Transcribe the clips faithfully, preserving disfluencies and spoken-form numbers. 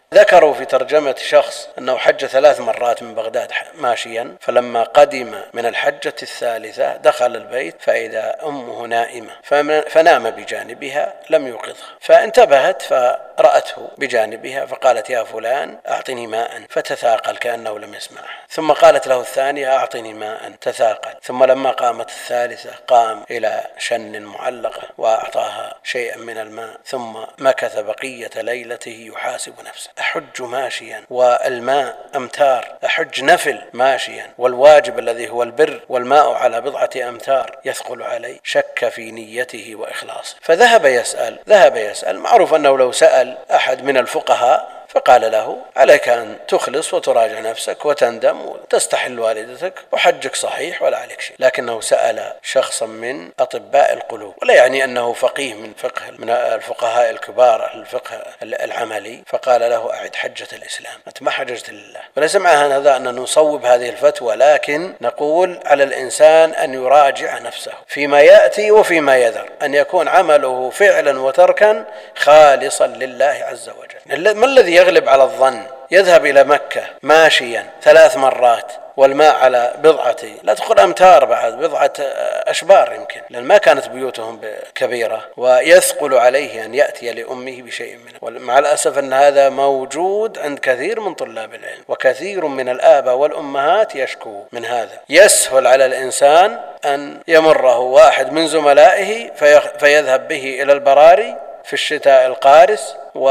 ذكروا في ترجمة شخص أنه حج ثلاث مرات من بغداد ماشيا، فلما قدم من الحجة الثالثة دخل البيت فإذا أمه نائمة فنام بجانبها لم يوقظها، فانتبهت فرأته بجانبها فقالت يا فلان أعطني ماء، فتثاقل كأنه لم يسمعها، ثم قالت له الثانية أعطني ماء، تثاقل، ثم لما قامت الثالثة قام إلى شن معلقة وأعطاها شيئا من الماء، ثم مكث بقية ليلته يحاسب نفسه: أحج ماشيا والماء أمتار، أحج نفل ماشيا والواجب الذي هو البر والماء على بضعة أمتار يثقل علي. شك في نيته وإخلاصه فذهب يسأل ذهب يسأل معروف أنه لو سأل أحد من الفقهاء فقال له عليك أن تخلص وتراجع نفسك وتندم وتستحل والدتك وحجك صحيح ولا عليك شيء، لكنه سأل شخصا من أطباء القلوب، ولا يعني أنه فقيه من فقه من الفقهاء الكبار الفقه العملي، فقال له أعد حجة الإسلام، أنت ما حججت لله. وليس معنى هذا أن نصوب هذه الفتوى، لكن نقول على الإنسان أن يراجع نفسه فيما يأتي وفيما يذر، أن يكون عمله فعلا وتركا خالصا لله عز وجل. ما الذي يغلب على الظن؟ يذهب إلى مكة ماشيا ثلاث مرات والماء على بضعة لا تقول أمتار، بعد بضعة أشبار يمكن، لأن ما كانت بيوتهم كبيرة، ويثقل عليه أن يأتي لأمه بشيء منه. مع الأسف أن هذا موجود عند كثير من طلاب العلم، وكثير من الآباء والأمهات يشكو من هذا. يسهل على الإنسان أن يمره واحد من زملائه فيذهب به إلى البراري في الشتاء القارس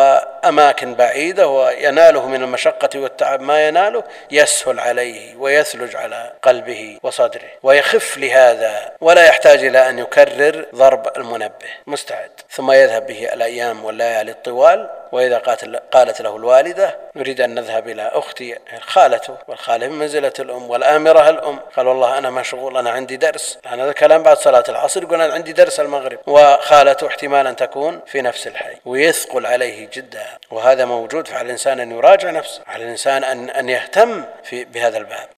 وأماكن بعيدة ويناله من المشقة والتعب ما يناله، يسهل عليه ويثلج على قلبه وصدره ويخف لهذا، ولا يحتاج إلى أن يكرر ضرب المنبه، مستعد، ثم يذهب به الأيام والليالي الطوال. وإذا قالت له الوالدة نريد أن نذهب إلى أختي خالته، والخالة من منزلة الأم والآمرة الأم، قال والله أنا مشغول، أنا عندي درس، أنا هذا كلام بعد صلاة العصر، يقول أنا عندي درس المغرب، وخالته احتمالا تكون في نفس الحي، ويثقل عليه جدا. وهذا موجود، فعلى الإنسان أن يراجع نفسه، على الإنسان أن أن يهتم في بهذا الباب.